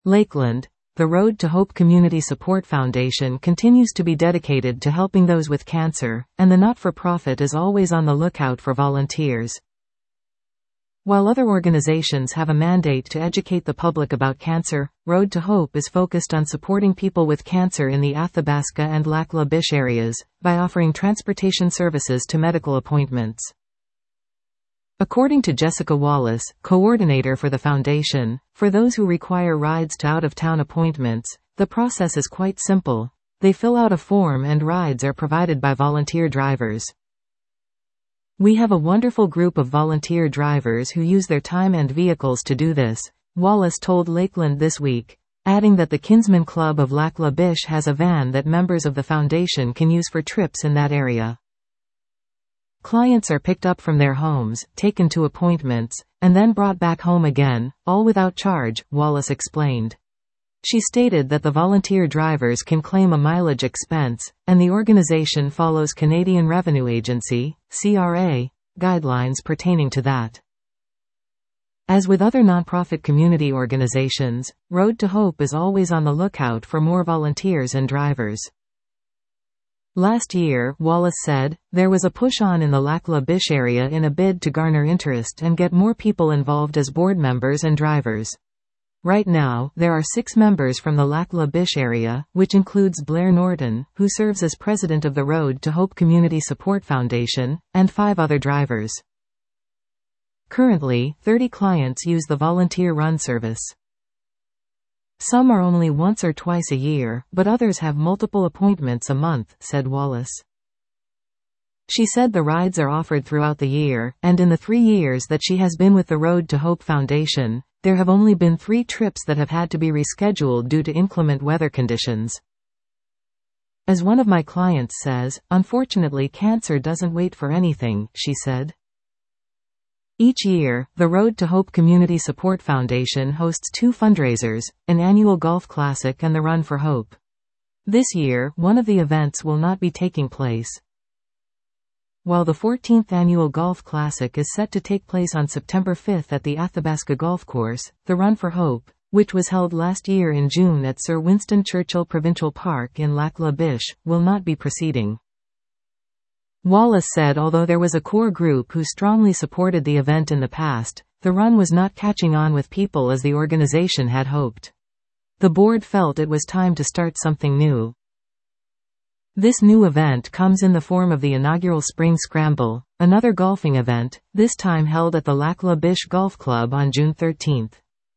Lakeland, the Road to Hope Community Support Foundation continues to be dedicated to helping those with cancer, and the not-for-profit is always on the lookout for volunteers. While other organizations have a mandate to educate the public about cancer, Road to Hope is focused on supporting people with cancer in the Athabasca and Lac La Biche areas, by offering transportation services to medical appointments. According to Jessica Wallace, coordinator for the foundation, for those who require rides to out-of-town appointments, the process is quite simple. They fill out a form and rides are provided by volunteer drivers. We have a wonderful group of volunteer drivers who use their time and vehicles to do this, Wallace told Lakeland this week, adding that the Kinsman Club of Lac La Biche has a van that members of the foundation can use for trips in that area. Clients are picked up from their homes, taken to appointments, and then brought back home again, all without charge, Wallace explained. She stated that the volunteer drivers can claim a mileage expense, and the organization follows Canadian Revenue Agency, CRA, guidelines pertaining to that. As with other nonprofit community organizations, Road to Hope is always on the lookout for more volunteers and drivers. Last year, Wallace said, there was a push-on in the Lac La Biche area in a bid to garner interest and get more people involved as board members and drivers. Right now, there are 6 members from the Lac La Biche area, which includes Blair Norton, who serves as president of the Road to Hope Community Support Foundation, and 5 other drivers. Currently, 30 clients use the volunteer run service. Some are only once or twice a year, but others have multiple appointments a month, said Wallace. She said the rides are offered throughout the year, and in the 3 years that she has been with the Road to Hope Foundation, there have only been 3 trips that have had to be rescheduled due to inclement weather conditions. As one of my clients says, unfortunately cancer doesn't wait for anything, she said. Each year, the Road to Hope Community Support Foundation hosts 2 fundraisers, an annual golf classic and the Run for Hope. This year, one of the events will not be taking place. While the 14th annual golf classic is set to take place on September 5 at the Athabasca Golf Course, the Run for Hope, which was held last year in June at Sir Winston Churchill Provincial Park in Lac La Biche, will not be proceeding. Wallace said although there was a core group who strongly supported the event in the past, the run was not catching on with people as the organization had hoped. The board felt it was time to start something new. This new event comes in the form of the inaugural Spring Scramble, another golfing event, this time held at the Lac La Biche Golf Club on June 13.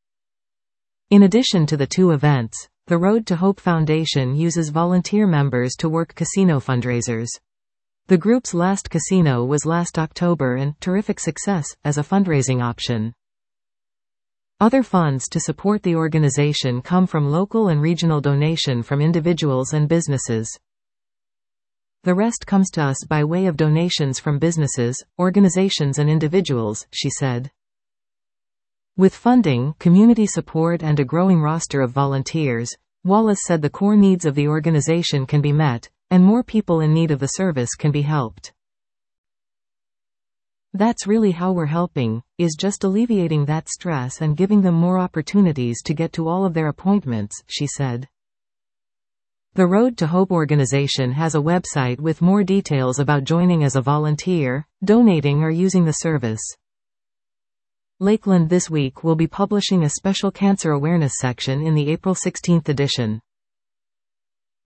In addition to the 2 events, the Road to Hope Foundation uses volunteer members to work casino fundraisers. The group's last casino was last October and terrific success as a fundraising option. Other funds to support the organization come from local and regional donation from individuals and businesses. The rest comes to us by way of donations from businesses, organizations and individuals, she said. With funding, community support and a growing roster of volunteers, Wallace said the core needs of the organization can be met, and more people in need of the service can be helped. That's really how we're helping, is just alleviating that stress and giving them more opportunities to get to all of their appointments, she said. The Road to Hope organization has a website with more details about joining as a volunteer, donating or using the service. Lakeland this week will be publishing a special cancer awareness section in the April 16 edition.